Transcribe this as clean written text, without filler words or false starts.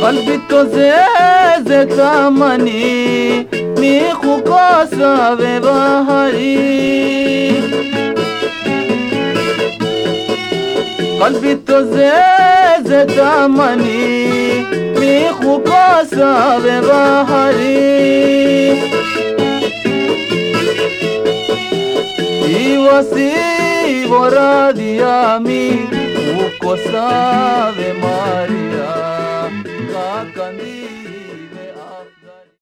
قلبي توزيز تامني ميخو كاسا ببهري قلبي توزيز تامني ميخو كاسا ببهري Iwasi boradiami uko sabe Maria kakandi